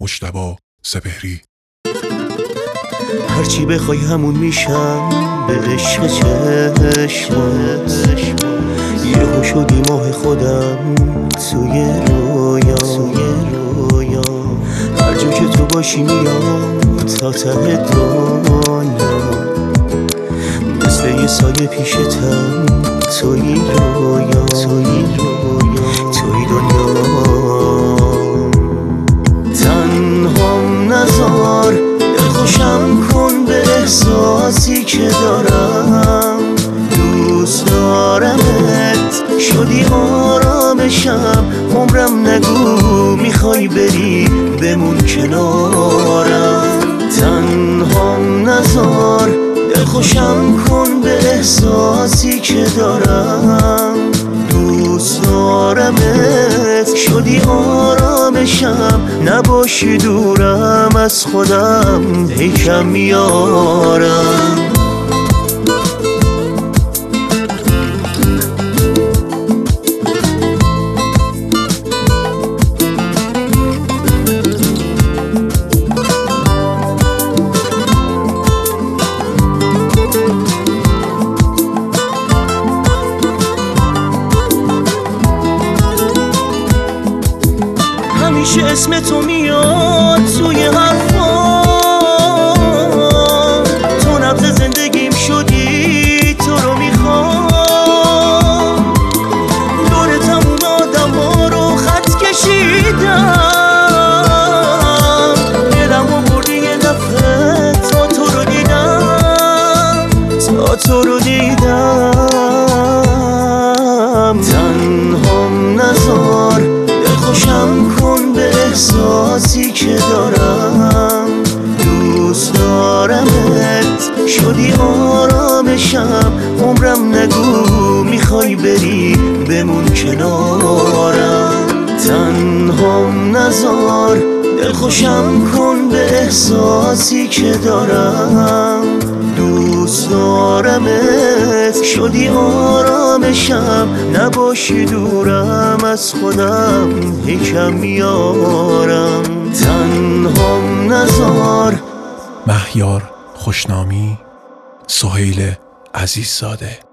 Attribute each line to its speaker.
Speaker 1: مجتبی سپهری.
Speaker 2: هرچی بخوای همون میشم به عشق چشمات، یهو شدی ماه خودم توی رویا. هر جا که تو باشی میام تا ته دنیا، مثل یه سایه پیشتم توی رویا، توی دنیا. تنهام نذار، دلخوشم کن به احساسی که دارم. دوست دارمت، شدی آرامشم. عمرم نگو میخوای بری، بمون کنارم. تنهام نذار، دلخوشم کن به احساسی که دارم. دوست دارمت، شدی آرامشم. نباشی دورم از خودم، هی کم میارم. همیشه اسم تو میاد توی حرفام، تو نبض زندگیم شدی، تو رو میخوام. دور تموم آدم ها رو خط کشیدم، دلم رو بردی یه دفعه تا تو رو دیدم، تنهام نذار، دلخوشم کن به احساسی که دارم. دوست دارمت، شدی آرامشم. عمرم نگو میخوای بری، بمون کنارم. تنهام نذار، دلخوشم کن به احساسی که دارم. دوست دارمت، شدی آرامشم. نباشی دورم از خودم، هی کم میارم. تنهام نذار.
Speaker 1: مهیار خوشنامی، سهیل عزیززاده.